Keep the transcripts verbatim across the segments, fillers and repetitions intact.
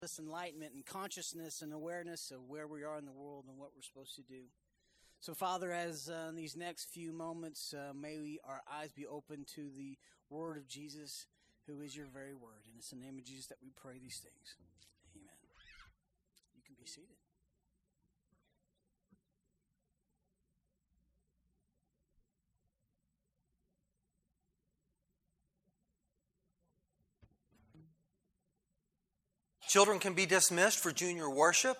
This enlightenment and consciousness and awareness of where we are in the world and what we're supposed to do. So, Father, as uh, in these next few moments, uh, may we, our eyes be open to the word of Jesus, who is your very word. And it's in the name of Jesus that we pray these things. Amen. You can be seated. Children can be dismissed for junior worship.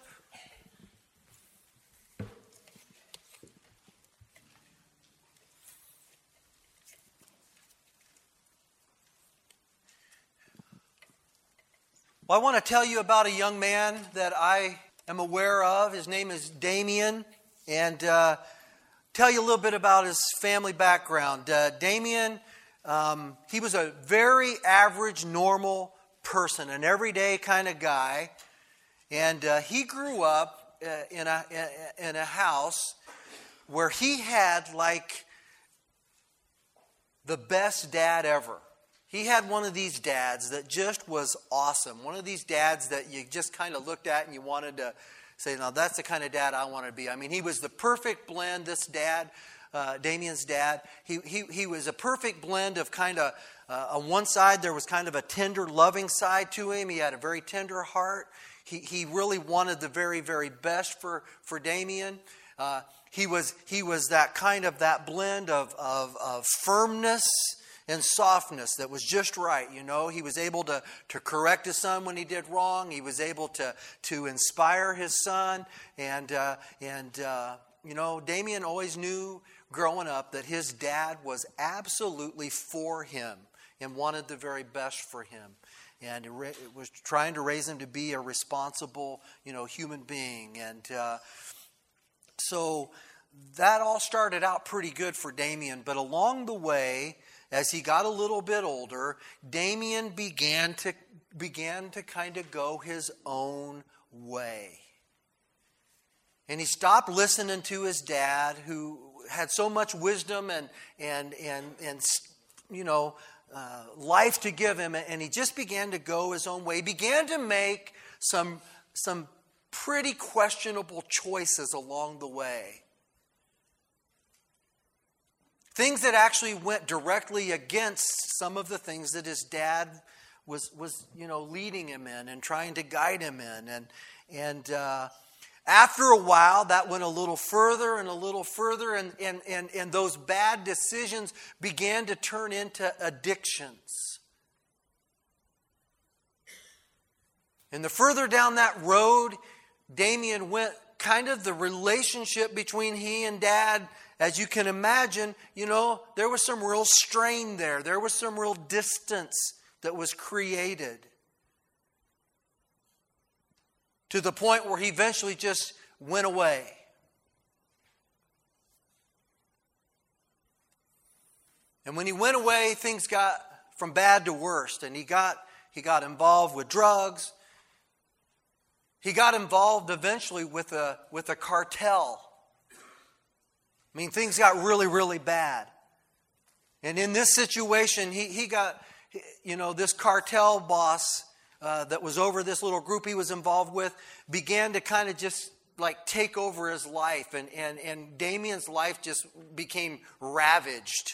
Well, I want to tell you about a young man that I am aware of. His name is Damien, and uh, tell you a little bit about his family background. Uh, Damien, um, he was a very average, normal person, an everyday kind of guy, and uh, he grew up uh, in a in a house where he had like the best dad ever. He had one of these dads that just was awesome. One of these dads that you just kind of looked at and you wanted to say, "Now that's the kind of dad I want to be." I mean, he was the perfect blend. This dad, uh, Damien's dad, he he he was a perfect blend of kind of. Uh, on one side, there was kind of a tender, loving side to him. He had a very tender heart. He he really wanted the very, very best for for Damien. Uh, he was he was that kind of that blend of, of of firmness and softness that was just right. You know, he was able to to correct his son when he did wrong. He was able to to inspire his son, and uh, and uh, you know, Damien always knew growing up that his dad was absolutely for him and wanted the very best for him, and it, it was trying to raise him to be a responsible, you know, human being. And uh, so that all started out pretty good for Damien. But along the way, as he got a little bit older, Damien began to began to kind of go his own way, and he stopped listening to his dad, who had so much wisdom and and and and you know. Uh, life to give him, and he just began to go his own way. He began to make some some pretty questionable choices along the way. Things that actually went directly against some of the things that his dad was was you know leading him in and trying to guide him in, and and. Uh, After a while, that went a little further and a little further, and, and, and, and those bad decisions began to turn into addictions. And the further down that road Damien went, kind of the relationship between he and Dad, as you can imagine, you know, there was some real strain there. There was some real distance that was created. To the point where he eventually just went away. And when he went away, things got from bad to worse. And he got he got involved with drugs. He got involved eventually with a with a cartel. I mean, things got really, really bad. And in this situation, he, he got, you know, this cartel boss Uh, that was over this little group he was involved with, began to kind of just like take over his life. And, and, and Damien's life just became ravaged.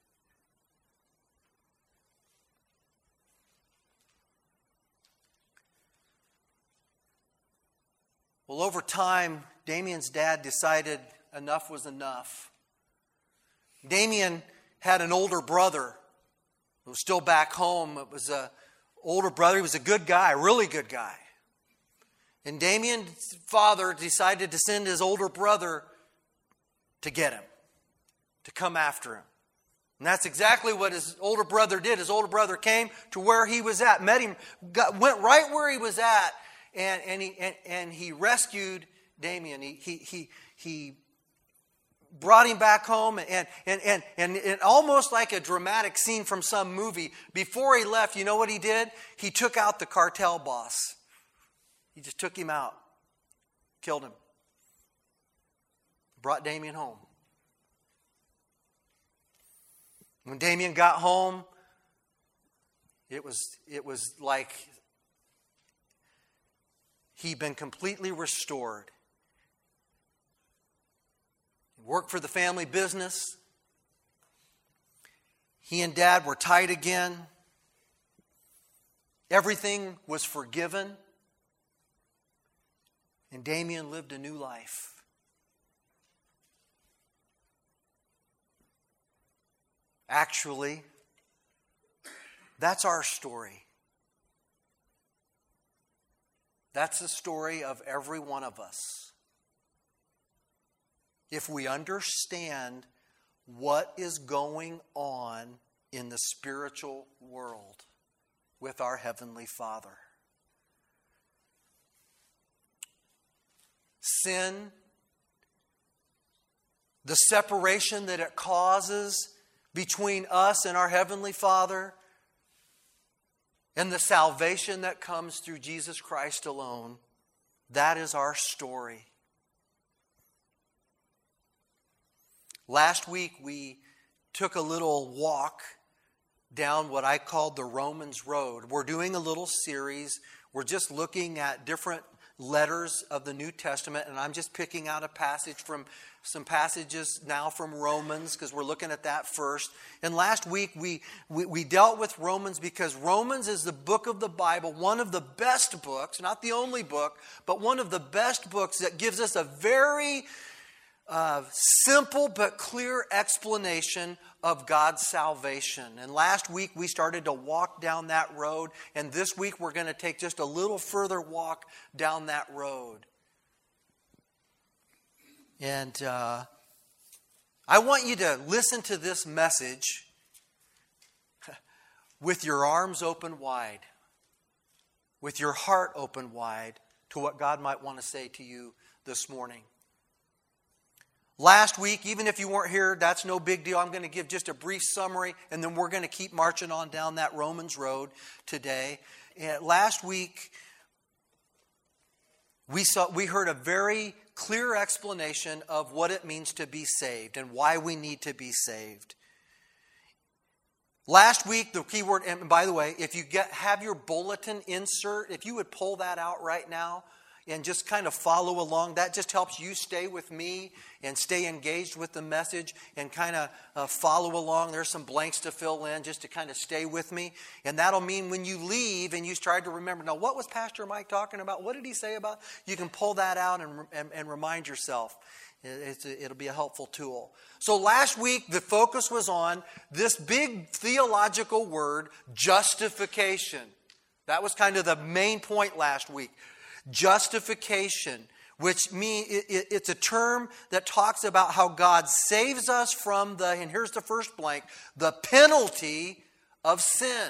Well, over time, Damien's dad decided enough was enough. Damien had an older brother who was still back home. It was a older brother. He was a good guy, a really good guy. And Damien's father decided to send his older brother to get him, to come after him. And that's exactly what his older brother did. His older brother came to where he was at, met him, got, went right where he was at, and, and, he, and, and he rescued Damien. He, he, he, he brought him back home, and, and, and, and, and almost like a dramatic scene from some movie, before he left, you know what he did? He took out the cartel boss. He just took him out, killed him, brought Damien home. When Damien got home, it was it was like he'd been completely restored. He worked for the family business. He and Dad were tight again. Everything was forgiven. And Damien lived a new life. Actually, that's our story. That's the story of every one of us. If we understand what is going on in the spiritual world with our Heavenly Father. Sin, the separation that it causes between us and our Heavenly Father, and the salvation that comes through Jesus Christ alone, that is our story. Last week we took a little walk down what I called the Romans Road. We're doing a little series. We're just looking at different letters of the New Testament, and I'm just picking out a passage from some passages now from Romans, because we're looking at that first. And last week we, we we dealt with Romans because Romans is the book of the Bible, one of the best books, not the only book, but one of the best books that gives us a very uh, simple but clear explanation of God's salvation. And last week we started to walk down that road, and this week we're going to take just a little further walk down that road. And uh, I want you to listen to this message with your arms open wide, with your heart open wide to what God might want to say to you this morning. Last week, even if you weren't here, that's no big deal. I'm going to give just a brief summary, and then we're going to keep marching on down that Romans road today. And last week, we saw we heard a very clear explanation of what it means to be saved and why we need to be saved. Last week, the key word, and by the way, if you get have your bulletin insert, if you would pull that out right now, and just kind of follow along. That just helps you stay with me and stay engaged with the message and kind of uh, follow along. There's some blanks to fill in just to kind of stay with me. And that'll mean when you leave and you try to remember, now what was Pastor Mike talking about? What did he say about? You can pull that out and, and, and remind yourself. It's a, it'll be a helpful tool. So last week, the focus was on this big theological word, justification. That was kind of the main point last week. Justification, which means it, it's a term that talks about how God saves us from the, and here's the first blank, the penalty of sin.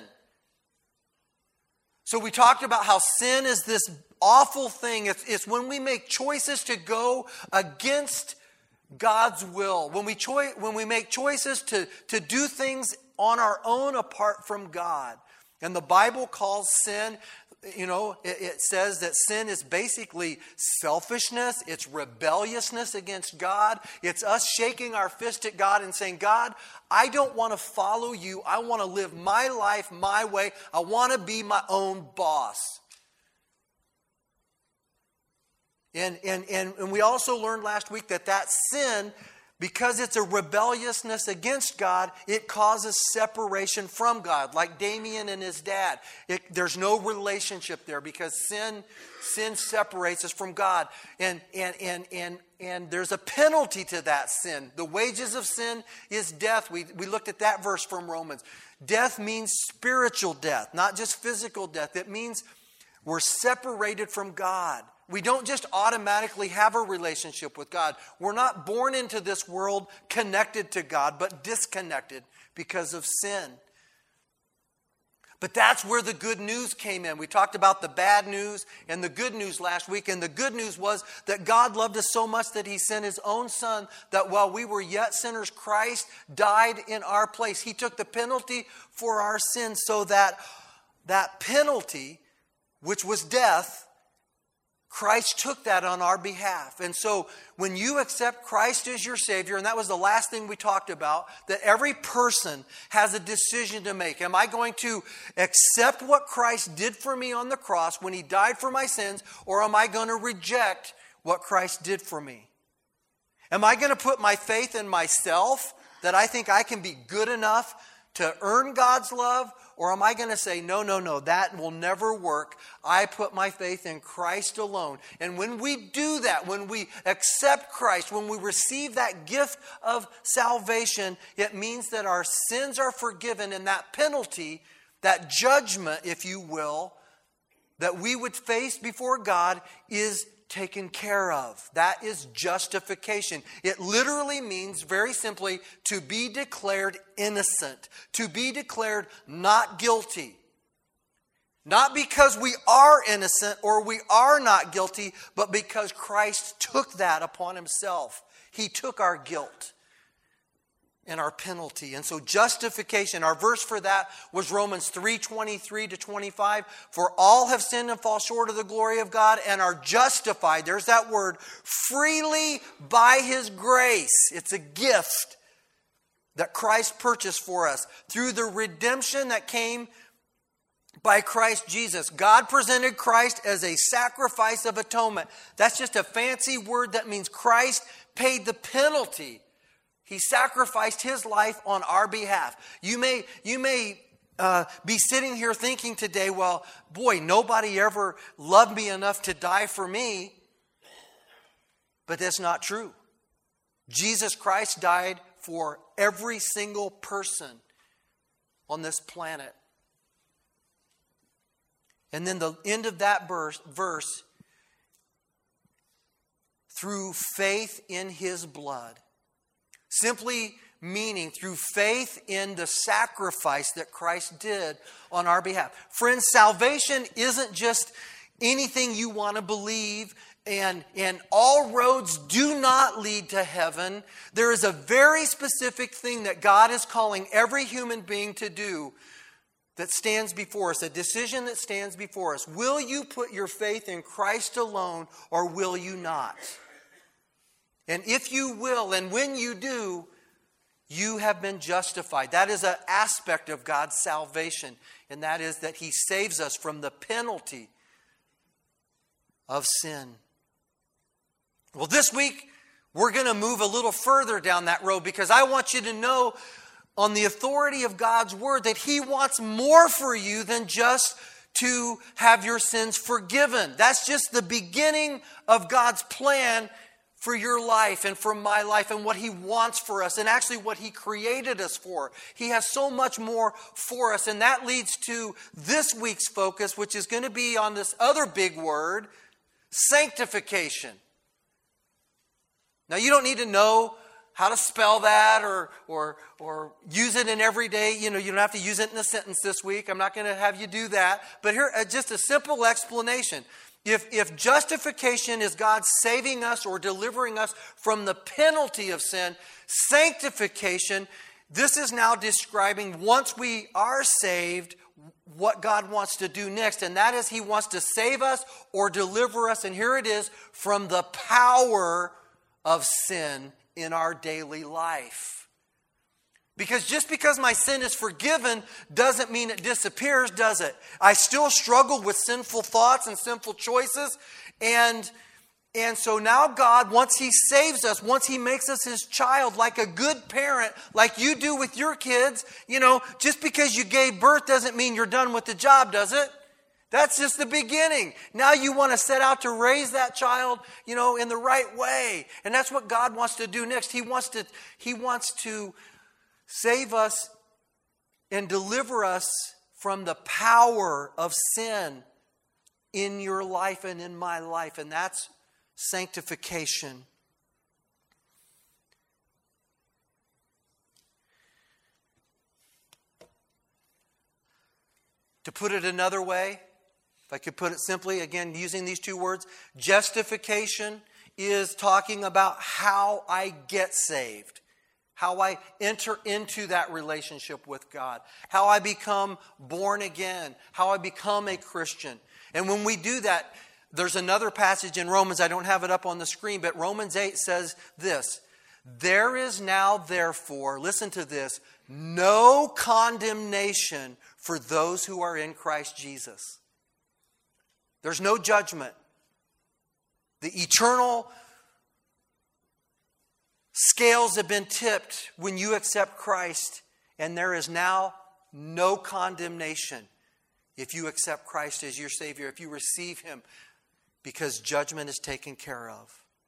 So we talked about how sin is this awful thing. It's, it's when we make choices to go against God's will. When we choi- when we make choices to, to do things on our own apart from God. And the Bible calls sin, you know, it, it says that sin is basically selfishness. It's rebelliousness against God. It's us shaking our fist at God and saying, God, I don't want to follow you. I want to live my life my way. I want to be my own boss. And, and, and, and we also learned last week that that sin, because it's a rebelliousness against God, it causes separation from God, like Damien and his dad. It, there's no relationship there because sin, sin separates us from God. And, and, and, and, and there's a penalty to that sin. The wages of sin is death. We, we looked at that verse from Romans. Death means spiritual death, not just physical death. It means we're separated from God. We don't just automatically have a relationship with God. We're not born into this world connected to God, but disconnected because of sin. But that's where the good news came in. We talked about the bad news and the good news last week. And the good news was that God loved us so much that He sent His own Son, that while we were yet sinners, Christ died in our place. He took the penalty for our sins so that that penalty, which was death, Christ took that on our behalf. And so when you accept Christ as your Savior, and that was the last thing we talked about, that every person has a decision to make. Am I going to accept what Christ did for me on the cross when He died for my sins, or am I going to reject what Christ did for me? Am I going to put my faith in myself, that I think I can be good enough to earn God's love? Or am I going to say, no, no, no, that will never work. I put my faith in Christ alone. And when we do that, when we accept Christ, when we receive that gift of salvation, it means that our sins are forgiven, and that penalty, that judgment, if you will, that we would face before God is taken care of. That is justification. It literally means, very simply, to be declared innocent, to be declared not guilty. Not because we are innocent or we are not guilty, but because Christ took that upon Himself. He took our guilt and our penalty. And so justification, our verse for that was Romans three, twenty-three to twenty-five. For all have sinned and fall short of the glory of God and are justified, there's that word, freely by His grace. It's a gift that Christ purchased for us through the redemption that came by Christ Jesus. God presented Christ as a sacrifice of atonement. That's just a fancy word that means Christ paid the penalty. He sacrificed His life on our behalf. You may, you may uh, be sitting here thinking today, well, boy, nobody ever loved me enough to die for me. But that's not true. Jesus Christ died for every single person on this planet. And then the end of that verse, verse, through faith in His blood. Simply meaning through faith in the sacrifice that Christ did on our behalf. Friends, salvation isn't just anything you want to believe, and, and all roads do not lead to heaven. There is a very specific thing that God is calling every human being to do that stands before us, a decision that stands before us. Will you put your faith in Christ alone, or will you not? And if you will, and when you do, you have been justified. That is an aspect of God's salvation, and that is that He saves us from the penalty of sin. Well, this week, we're going to move a little further down that road, because I want you to know, on the authority of God's Word, that He wants more for you than just to have your sins forgiven. That's just the beginning of God's plan for your life and for my life, and what He wants for us, and actually what He created us for. He has so much more for us, and that leads to this week's focus, which is going to be on this other big word, sanctification. Now, you don't need to know how to spell that or or or use it in everyday, you know, you don't have to use it in a sentence this week. I'm not going to have you do that. But here, uh, just a simple explanation. If, if justification is God saving us or delivering us from the penalty of sin, sanctification, this is now describing, once we are saved, what God wants to do next. And that is He wants to save us or deliver us, and here it is, from the power of sin in our daily life. Because just because my sin is forgiven doesn't mean it disappears, does it? I still struggle with sinful thoughts and sinful choices. And, and so now God, once He saves us, once He makes us His child, like a good parent, like you do with your kids, you know, just because you gave birth doesn't mean you're done with the job, does it? That's just the beginning. Now you want to set out to raise that child, you know, in the right way. And that's what God wants to do next. He wants to, He wants to save us and deliver us from the power of sin in your life and in my life. And that's sanctification. To put it another way, if I could put it simply, again, using these two words, justification is talking about how I get saved. How I enter into that relationship with God. How I become born again. How I become a Christian. And when we do that, There's another passage in Romans, I don't have it up on the screen, but Romans eight says this. There is now, therefore, listen to this, no condemnation for those who are in Christ Jesus. There's no judgment. The eternal scales have been tipped when you accept Christ, and there is now no condemnation if you accept Christ as your Savior, if you receive Him, because judgment is taken care of.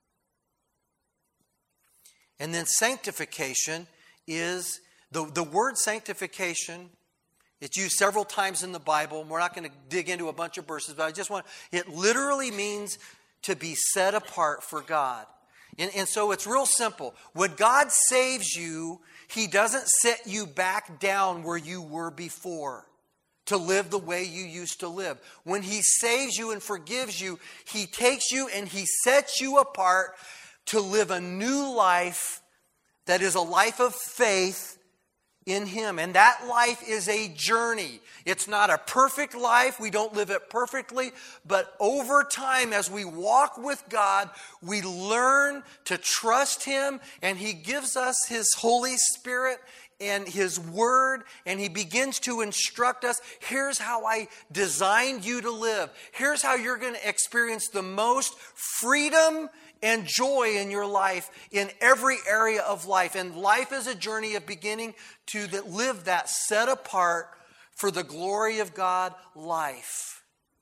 And then sanctification is, the, the word sanctification, it's used several times in the Bible. We're not going to dig into a bunch of verses, but I just want, it literally means to be set apart for God. And, and so it's real simple. When God saves you, He doesn't set you back down where you were before to live the way you used to live. When He saves you and forgives you, He takes you and He sets you apart to live a new life that is a life of faith in Him. And that life is a journey. It's not a perfect life. We don't live it perfectly. But over time, as we walk with God, we learn to trust Him, and He gives us His Holy Spirit and His Word, and He begins to instruct us. Here's how I designed you to live. Here's how you're going to experience the most freedom and joy in your life, in every area of life. And life is a journey of beginning to live that set apart for the glory of God life.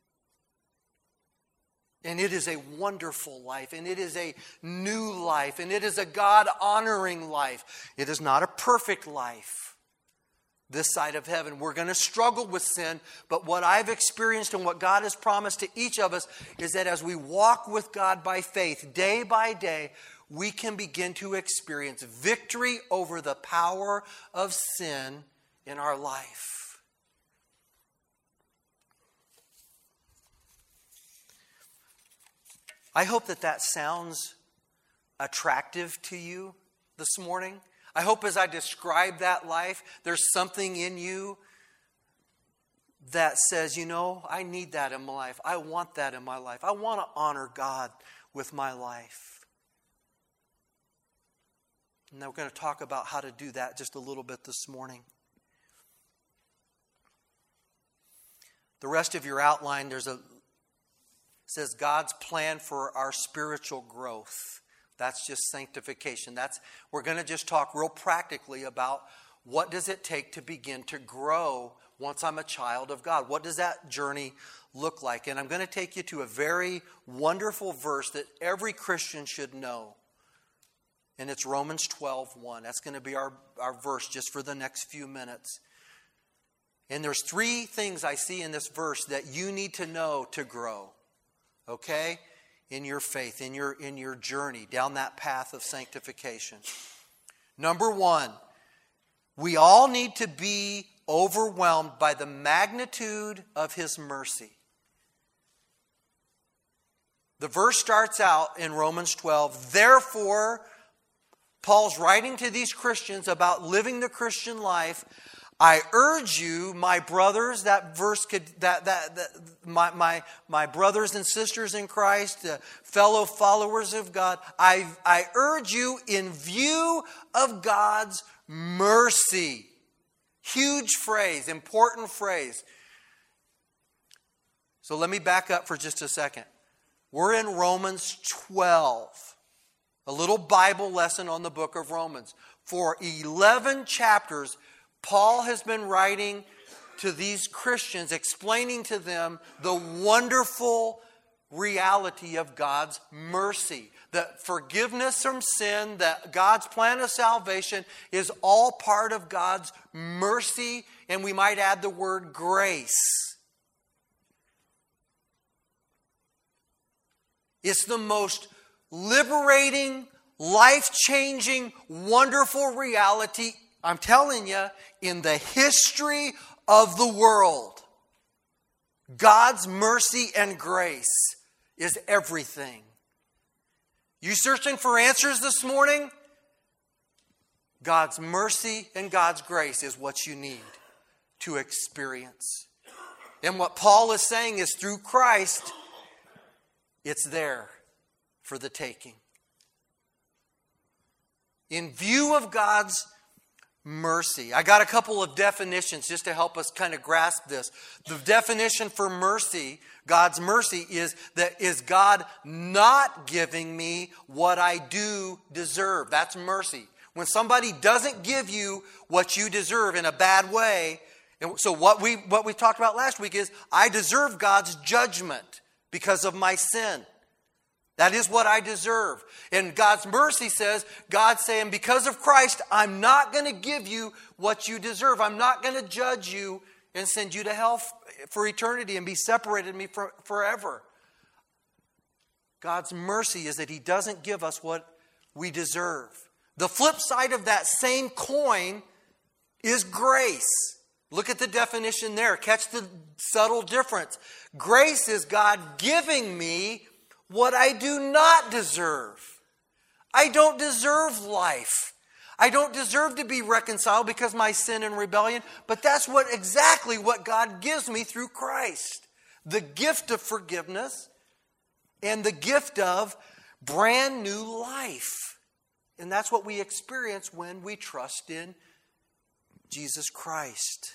And it is a wonderful life, and it is a new life, and it is a God-honoring life. It is not a perfect life this side of heaven. We're going to struggle with sin, but what I've experienced and what God has promised to each of us is that as we walk with God by faith, day by day, we can begin to experience victory over the power of sin in our life. I hope that that sounds attractive to you this morning. I hope as I describe that life, there's something in you that says, you know, I need that in my life. I want that in my life. I want to honor God with my life. And then we're going to talk about how to do that just a little bit this morning. The rest of your outline, there's a It says God's plan for our spiritual growth. That's just sanctification. That's we're going to just talk real practically about what does it take to begin to grow once I'm a child of God. What does that journey look like? And I'm going to take you to a very wonderful verse that every Christian should know. And it's Romans twelve one. That's going to be our, our verse just for the next few minutes. And there's three things I see in this verse that you need to know to grow. Okay? In your faith, in your, in your journey down that path of sanctification. Number one, we all need to be overwhelmed by the magnitude of His mercy. The verse starts out in Romans twelve, therefore, Paul's writing to these Christians about living the Christian life. I urge you, my brothers, that verse could, that, that, that my, my, my brothers and sisters in Christ, uh, fellow followers of God, I, I urge you in view of God's mercy. Huge phrase, important phrase. So let me back up for just a second. We're in Romans twelve, a little Bible lesson on the book of Romans. For eleven chapters, Paul has been writing to these Christians, explaining to them the wonderful reality of God's mercy. That forgiveness from sin, that God's plan of salvation is all part of God's mercy, and we might add the word grace. It's the most liberating, life-changing, wonderful reality, I'm telling you, in the history of the world. God's mercy and grace is everything. You searching for answers this morning? God's mercy and God's grace is what you need to experience. And what Paul is saying is through Christ, It's there for the taking. In view of God's mercy, I got a couple of definitions just to help us kind of grasp this. The definition for mercy, God's mercy, is that is God not giving me what I do deserve. That's mercy. When somebody doesn't give you what you deserve in a bad way, and so what we what we talked about last week is I deserve God's judgment because of my sin. That is what I deserve. And God's mercy says, God's saying, because of Christ, I'm not going to give you what you deserve. I'm not going to judge you and send you to hell for eternity and be separated from me for, forever. God's mercy is that He doesn't give us what we deserve. The flip side of that same coin is grace. Look at the definition there. Catch the subtle difference. Grace is God giving me what I do not deserve. I don't deserve life. I don't deserve to be reconciled because of my sin and rebellion, but that's what exactly what God gives me through Christ. The gift of forgiveness and the gift of brand new life. And that's what we experience when we trust in Jesus Christ.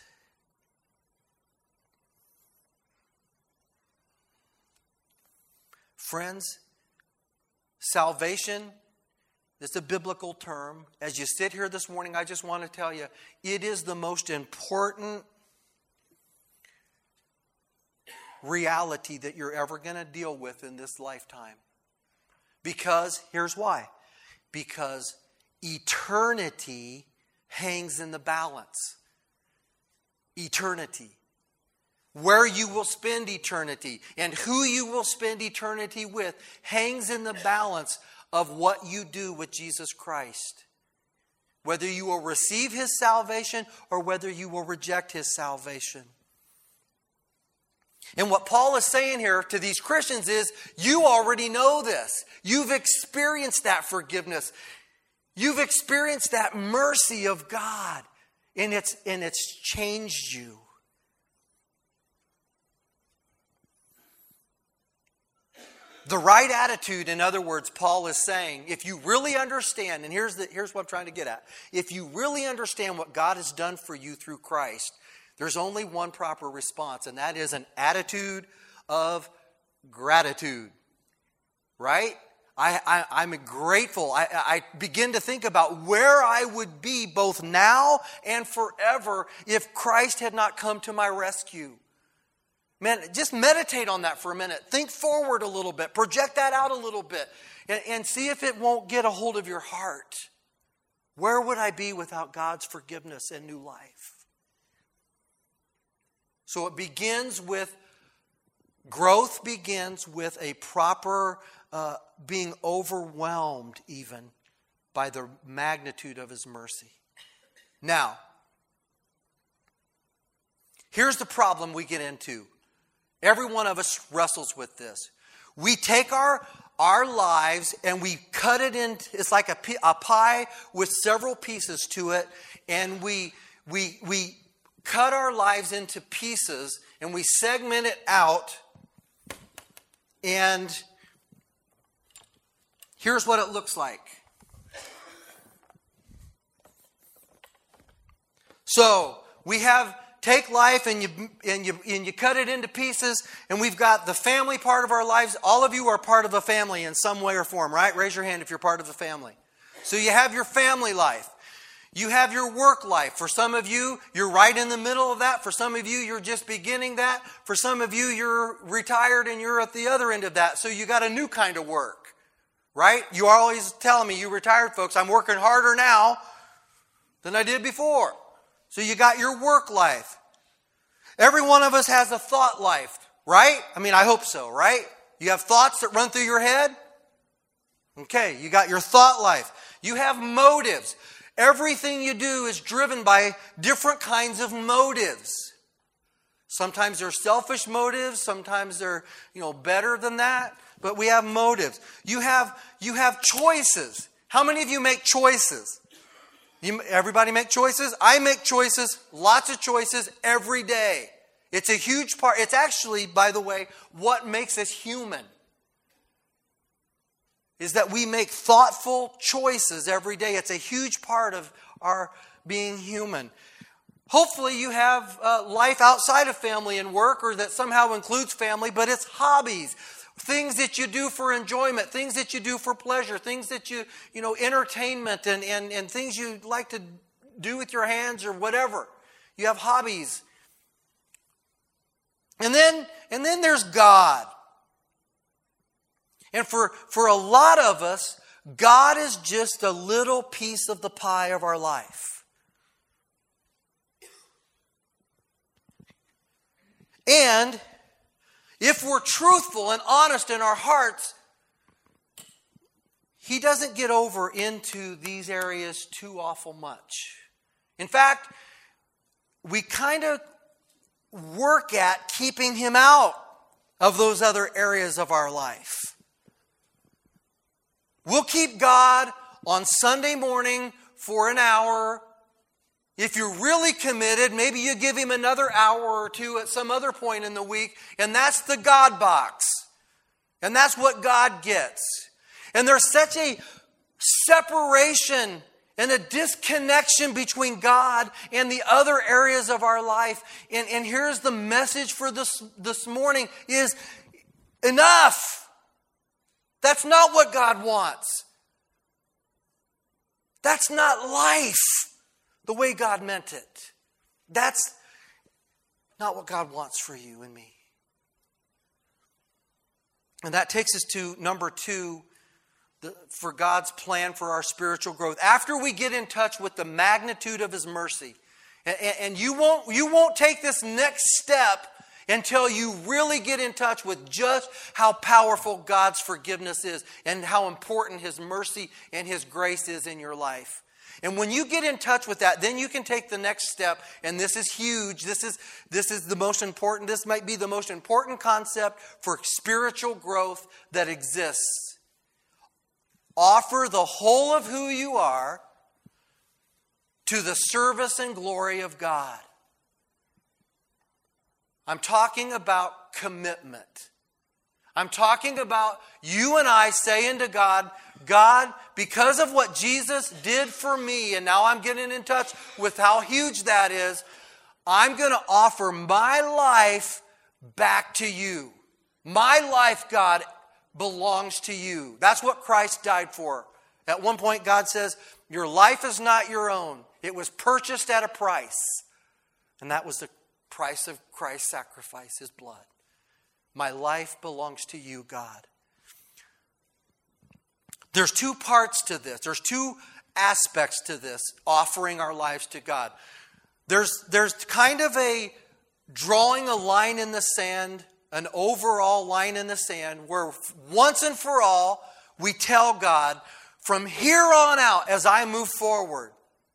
Friends, salvation is a biblical term. As you sit here this morning, I just want to tell you, it is the most important reality that you're ever going to deal with in this lifetime. Because, here's why. Because eternity hangs in the balance. Eternity. Where you will spend eternity and who you will spend eternity with hangs in the balance of what you do with Jesus Christ. Whether you will receive His salvation or whether you will reject His salvation. And what Paul is saying here to these Christians is, you already know this. You've experienced that forgiveness. You've experienced that mercy of God. And it's, and it's changed you. The right attitude, in other words, Paul is saying, if you really understand, and here's, the, here's what I'm trying to get at. If you really understand what God has done for you through Christ, there's only one proper response, and that is an attitude of gratitude. Right? I, I, I'm grateful. I, I begin to think about where I would be both now and forever if Christ had not come to my rescue. Man, just meditate on that for a minute. Think forward a little bit. Project that out a little bit. And, and see if it won't get a hold of your heart. Where would I be without God's forgiveness and new life? So it begins with, growth begins with a proper uh, being overwhelmed even by the magnitude of His mercy. Now, here's the problem we get into. Every one of us wrestles with this. We take our, our lives and we cut it into, it's like a, a pie with several pieces to it, and we, we, we cut our lives into pieces and we segment it out, and here's what it looks like. So, we have take life and you and you and you cut it into pieces, and we've got the family part of our lives. All of you are part of a family in some way or form, right? Raise your hand if you're part of a family. So you have your family life. You have your work life. For some of you, you're right in the middle of that. For some of you, you're just beginning that. For some of you, you're retired and you're at the other end of that. So you got a new kind of work, right? You are always telling me, you retired folks, I'm working harder now than I did before. So you got your work life. Every one of us has a thought life, right? I mean, I hope so, right? You have thoughts that run through your head? Okay, you got your thought life. You have motives. Everything you do is driven by different kinds of motives. Sometimes they're selfish motives. Sometimes they're, you know, better than that. But we have motives. You have, you have choices. How many of you make choices? You, everybody make choices? I make choices, lots of choices every day. It's a huge part. It's actually, by the way, what makes us human. is that we make thoughtful choices every day. It's a huge part of our being human. Hopefully you have uh, life outside of family and work, or that somehow includes family, but it's hobbies, things that you do for enjoyment, things that you do for pleasure, things that you, you know, entertainment and, and, and things you like to do with your hands or whatever. You have hobbies. And then, and then there's God. And for, for a lot of us, God is just a little piece of the pie of our life. And if we're truthful and honest in our hearts, He doesn't get over into these areas too awful much. In fact, we kind of work at keeping Him out of those other areas of our life. We'll keep God on Sunday morning for an hour. If you're really committed, maybe you give Him another hour or two at some other point in the week, and that's the God box. And that's what God gets. And there's such a separation and a disconnection between God and the other areas of our life. And, and here's the message for this, this morning is enough. That's not what God wants. That's not life the way God meant it. That's not what God wants for you and me. And that takes us to number two, the, for God's plan for our spiritual growth. After we get in touch with the magnitude of His mercy, and, and you won't, you won't take this next step until you really get in touch with just how powerful God's forgiveness is and how important His mercy and His grace is in your life. And when you get in touch with that, then you can take the next step. And this is huge. This is, this is the most important. This might be the most important concept for spiritual growth that exists. Offer the whole of who you are to the service and glory of God. I'm talking about commitment. I'm talking about you and I saying to God, God, because of what Jesus did for me, and now I'm getting in touch with how huge that is, I'm going to offer my life back to you. My life, God, belongs to you. That's what Christ died for. At one point, God says, your life is not your own. It was purchased at a price. And that was the price of Christ's sacrifice, His blood. My life belongs to you, God. There's two parts to this. There's two aspects to this, offering our lives to God. There's, there's kind of a drawing a line in the sand, an overall line in the sand, where once and for all, we tell God, from here on out, as I move forward,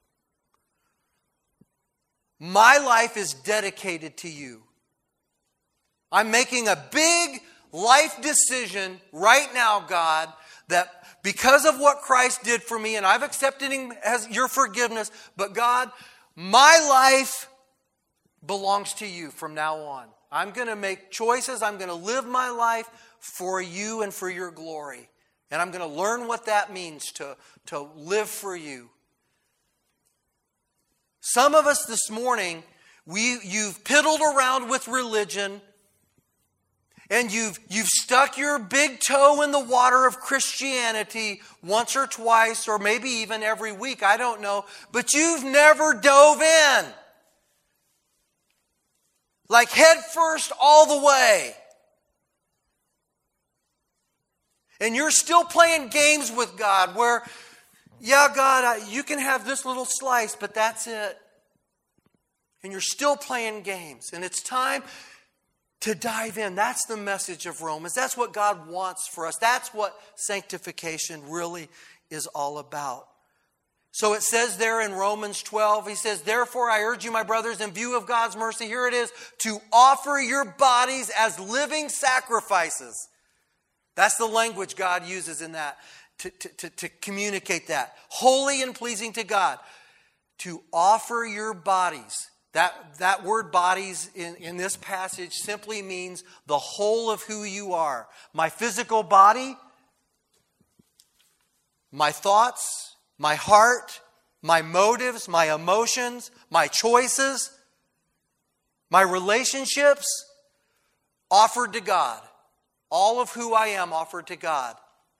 my life is dedicated to you. I'm making a big life decision right now, God, that because of what Christ did for me, and I've accepted Him as your forgiveness, but God, my life belongs to you from now on. I'm going to make choices. I'm going to live my life for you and for your glory. And I'm going to learn what that means to, to live for you. Some of us this morning, we you've piddled around with religion, and you've, you've stuck your big toe in the water of Christianity once or twice, or maybe even every week, I don't know. But you've never dove in. Like head first all the way. And you're still playing games with God where, yeah, God, I, you can have this little slice, but that's it. And you're still playing games. And it's time to dive in. That's the message of Romans. That's what God wants for us. That's what sanctification really is all about. So it says there in Romans twelve, he says, therefore I urge you, my brothers, in view of God's mercy, here it is, to offer your bodies as living sacrifices. That's the language God uses in that, to, to, to, to communicate that. Holy and pleasing to God. To offer your bodies. That, that word bodies in, in this passage simply means the whole of who you are. My physical body, my thoughts, my heart, my motives, my emotions, my choices, my relationships, offered to God. All of who I am offered to God.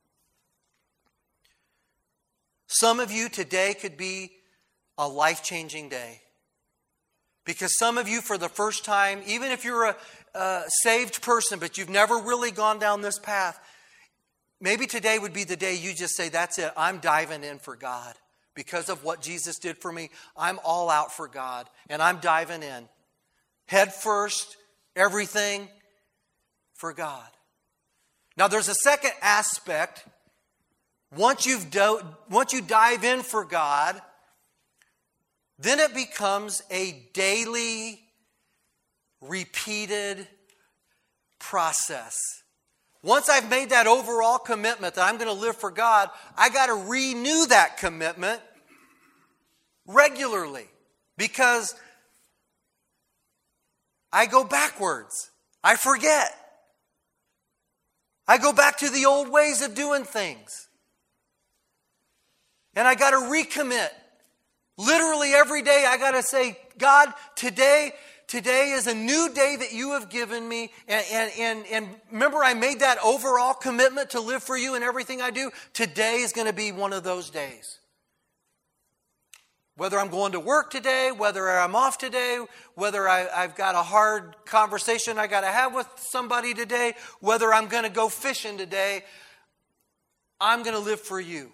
Some of you today could be a life-changing day. Because some of you, for the first time, even if you're a, a saved person, but you've never really gone down this path, maybe today would be the day you just say, that's it, I'm diving in for God. Because of what Jesus did for me, I'm all out for God. And I'm diving in. Head first, everything for God. Now there's a second aspect. Once, you've do, once you dive in for God, then it becomes a daily, repeated process. Once I've made that overall commitment that I'm going to live for God, I got to renew that commitment regularly because I go backwards. I forget. I go back to the old ways of doing things. And I got to recommit. Literally every day I got to say, God, today, today is a new day that you have given me. And, and, and, and remember, I made that overall commitment to live for you in everything I do. Today is going to be one of those days. Whether I'm going to work today, whether I'm off today, whether I, I've got a hard conversation I got to have with somebody today, whether I'm going to go fishing today, I'm going to live for you.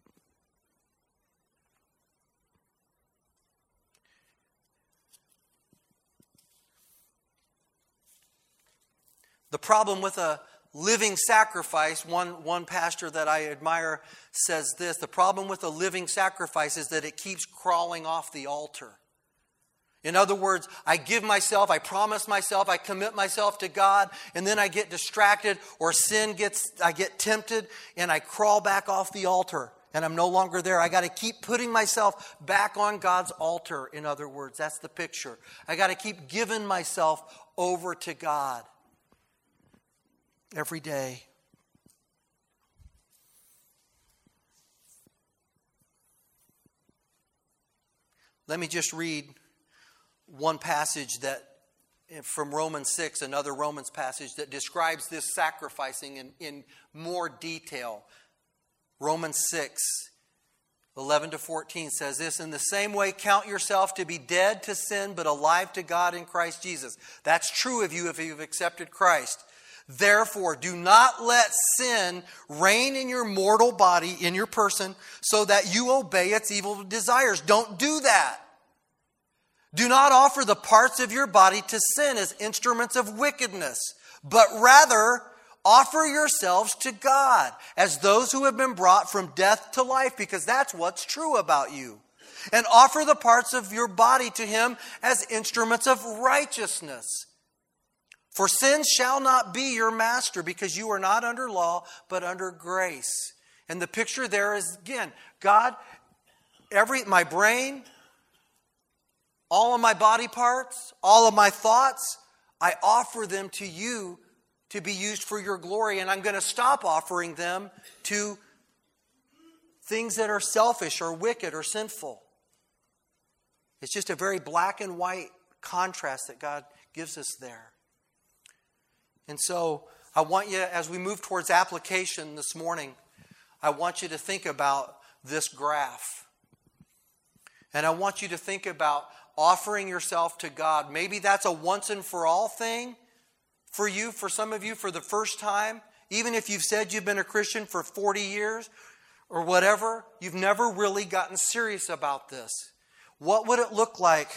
The problem with a living sacrifice, one, one pastor that I admire says this, the problem with a living sacrifice is that it keeps crawling off the altar. In other words, I give myself, I promise myself, I commit myself to God, and then I get distracted or sin gets, I get tempted, and I crawl back off the altar, and I'm no longer there. I got to keep putting myself back on God's altar, in other words. That's the picture. I got to keep giving myself over to God. Every day. Let me just read one passage that from Romans six, another Romans passage that describes this sacrificing in, in more detail. Romans six, eleven to fourteen says this, in the same way count yourself to be dead to sin but alive to God in Christ Jesus. That's true of you if you've accepted Christ. Therefore, do not let sin reign in your mortal body, in your person, so that you obey its evil desires. Don't do that. Do not offer the parts of your body to sin as instruments of wickedness, but rather offer yourselves to God as those who have been brought from death to life, because that's what's true about you. And offer the parts of your body to Him as instruments of righteousness. For sin shall not be your master, because you are not under law, but under grace. And the picture there is, again, God, every my brain, all of my body parts, all of my thoughts, I offer them to you to be used for your glory. And I'm going to stop offering them to things that are selfish or wicked or sinful. It's just a very black and white contrast that God gives us there. And so I want you, as we move towards application this morning, I want you to think about this graph. And I want you to think about offering yourself to God. Maybe that's a once and for all thing for you, for some of you, for the first time. Even if you've said you've been a Christian for forty years or whatever, you've never really gotten serious about this. What would it look like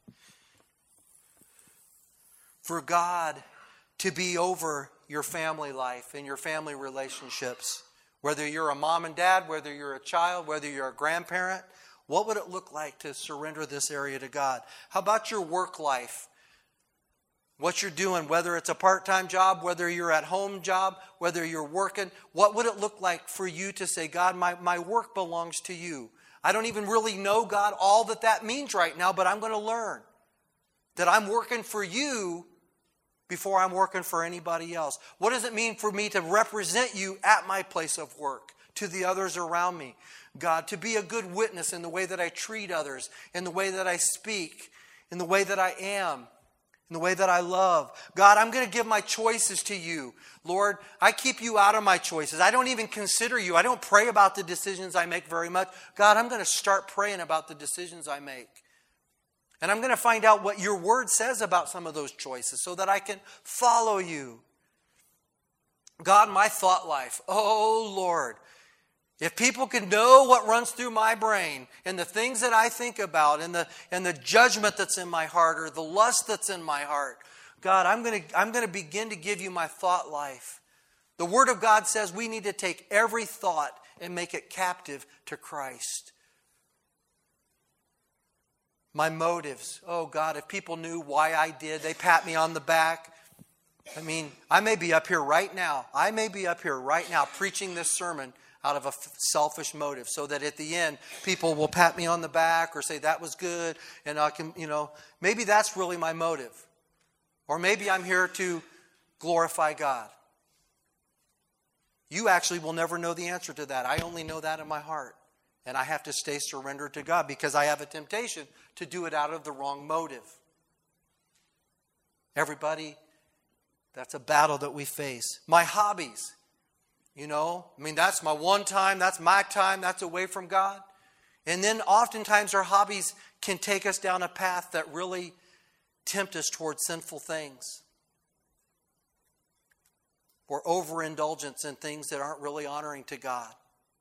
for God to be over your family life and your family relationships? Whether you're a mom and dad, whether you're a child, whether you're a grandparent, what would it look like to surrender this area to God? How about your work life? What you're doing, whether it's a part-time job, whether you're at home job, whether you're working, what would it look like for you to say, God, my, my work belongs to you? I don't even really know, God, all that that means right now, but I'm going to learn that I'm working for you before I'm working for anybody else. What does it mean for me to represent you at my place of work? to the others around me. God, to be a good witness in the way that I treat others, in the way that I speak, in the way that I am, in the way that I love. God, I'm going to give my choices to you. Lord, I keep you out of my choices. I don't even consider you. I don't pray about the decisions I make very much. God, I'm going to start praying about the decisions I make. And I'm going to find out what your word says about some of those choices so that I can follow you. God, my thought life. Oh, Lord. If people could know what runs through my brain and the things that I think about and the, and the judgment that's in my heart or the lust that's in my heart, God, I'm going to, I'm going to begin to give you my thought life. The Word of God says we need to take every thought and make it captive to Christ. My motives. Oh, God, if people knew why I did, they pat me on the back. I mean, I may be up here right now. I may be up here right now preaching this sermon out of a selfish motive so that at the end people will pat me on the back or say that was good and I can, you know, maybe that's really my motive. Or maybe I'm here to glorify God. You actually will never know the answer to that. I only know that in my heart. And I have to stay surrendered to God because I have a temptation to do it out of the wrong motive. Everybody, that's a battle that we face. My hobbies. You know, I mean, that's my one time, that's my time, that's away from God. And then oftentimes our hobbies can take us down a path that really tempt us towards sinful things. Or overindulgence in things that aren't really honoring to God.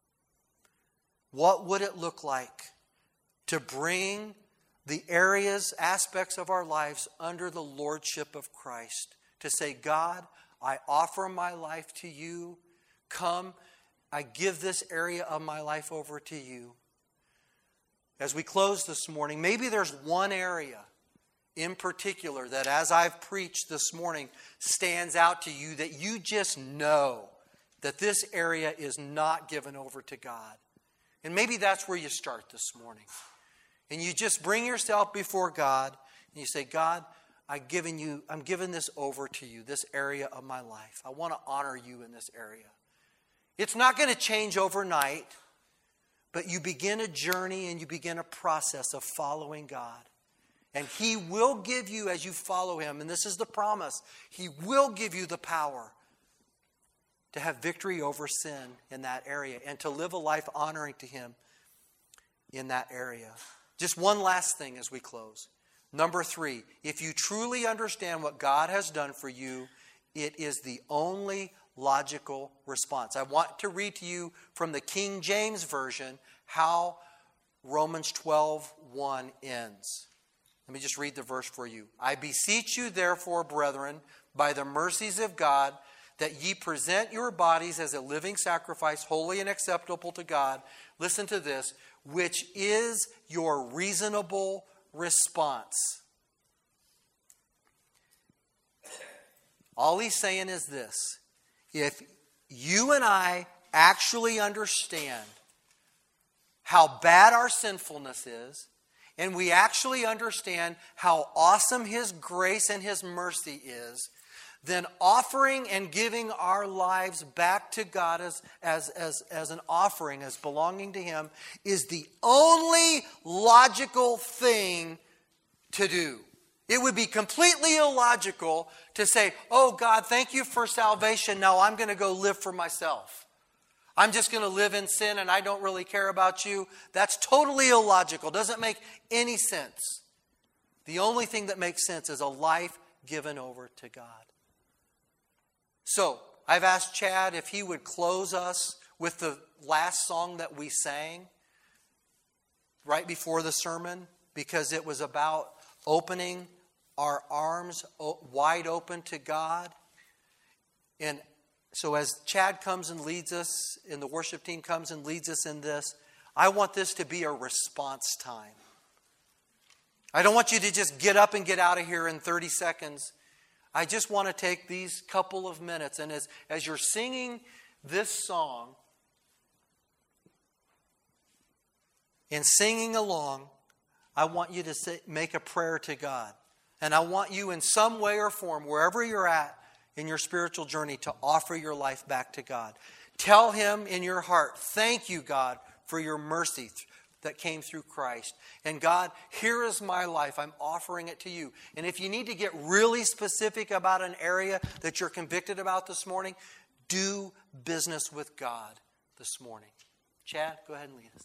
What would it look like to bring the areas, aspects of our lives under the lordship of Christ? To say, God, I offer my life to you. Come, I give this area of my life over to you. As we close this morning, maybe there's one area in particular that as I've preached this morning stands out to you that you just know that this area is not given over to God. And maybe that's where you start this morning. And you just bring yourself before God and you say, God, I've given you, I'm giving this over to you, this area of my life. I want to honor you in this area. It's not going to change overnight, but you begin a journey and you begin a process of following God. And He will give you, as you follow Him, and this is the promise, He will give you the power to have victory over sin in that area and to live a life honoring to Him in that area. Just one last thing as we close. Number three, if you truly understand what God has done for you, it is the only logical response. I want to read to you from the King James Version how Romans twelve one ends. Let me just read the verse for you. I beseech you therefore, brethren, by the mercies of God, that ye present your bodies as a living sacrifice, holy and acceptable to God. Listen to this, which is your reasonable response. All he's saying is this. If you and I actually understand how bad our sinfulness is, and we actually understand how awesome His grace and His mercy is, then offering and giving our lives back to God as, as, as, as an offering, as belonging to Him, is the only logical thing to do. It would be completely illogical to say, oh God, thank you for salvation. Now I'm going to go live for myself. I'm just going to live in sin and I don't really care about you. That's totally illogical. Doesn't make any sense. The only thing that makes sense is a life given over to God. So, I've asked Chad if he would close us with the last song that we sang right before the sermon, because it was about opening our arms wide open to God. And so as Chad comes and leads us, and the worship team comes and leads us in this, I want this to be a response time. I don't want you to just get up and get out of here in thirty seconds. I just want to take these couple of minutes, and as, as you're singing this song and singing along, I want you to say, make a prayer to God. And I want you in some way or form, wherever you're at in your spiritual journey, to offer your life back to God. Tell him in your heart, thank you, God, for your mercy that came through Christ. And God, here is my life. I'm offering it to you. And if you need to get really specific about an area that you're convicted about this morning, do business with God this morning. Chad, go ahead and lead us.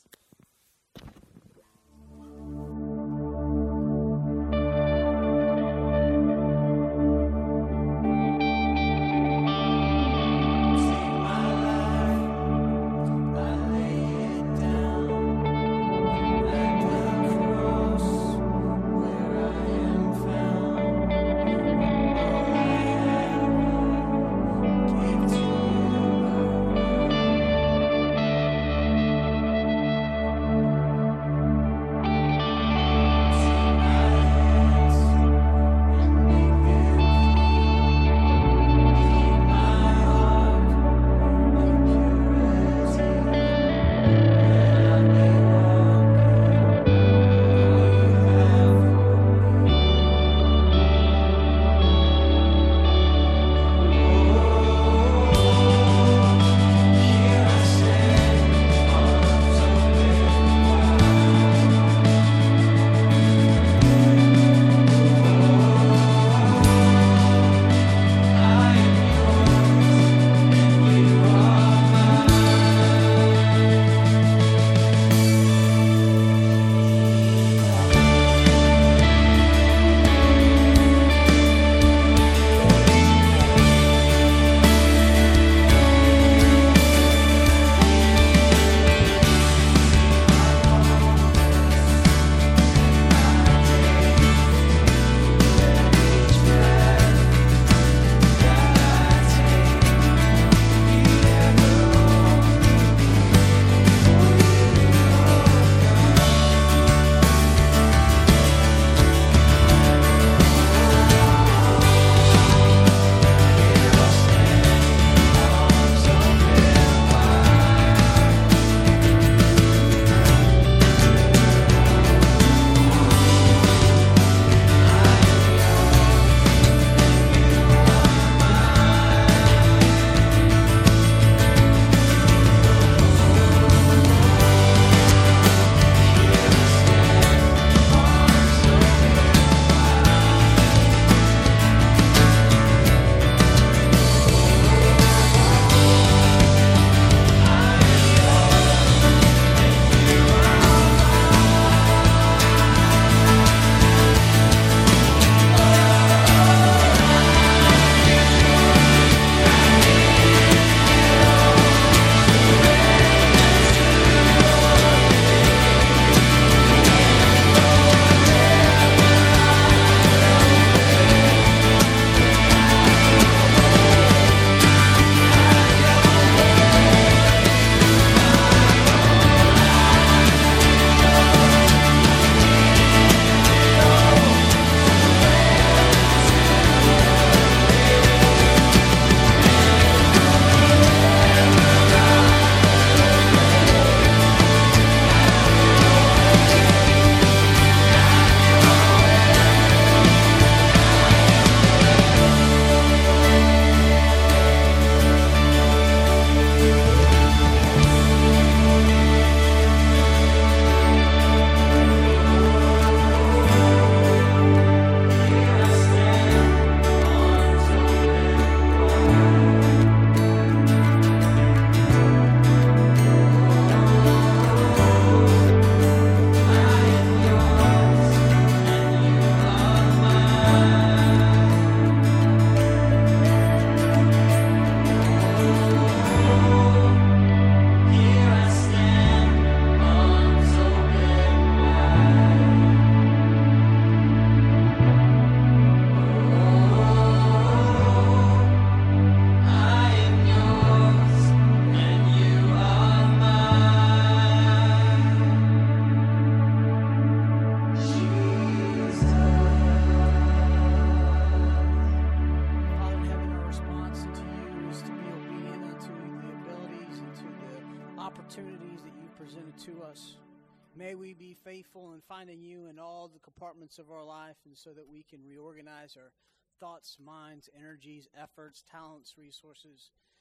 to us. May we be faithful in finding you in all the compartments of our life, and so that we can reorganize our thoughts, minds, energies, efforts, talents, resources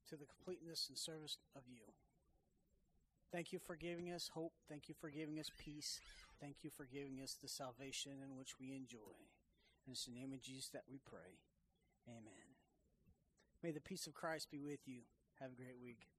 to the completeness and service of you. Thank you for giving us hope. Thank you for giving us peace. Thank you for giving us the salvation in which we enjoy. And it's in the name of Jesus that we pray. Amen. May the peace of Christ be with you. Have a great week.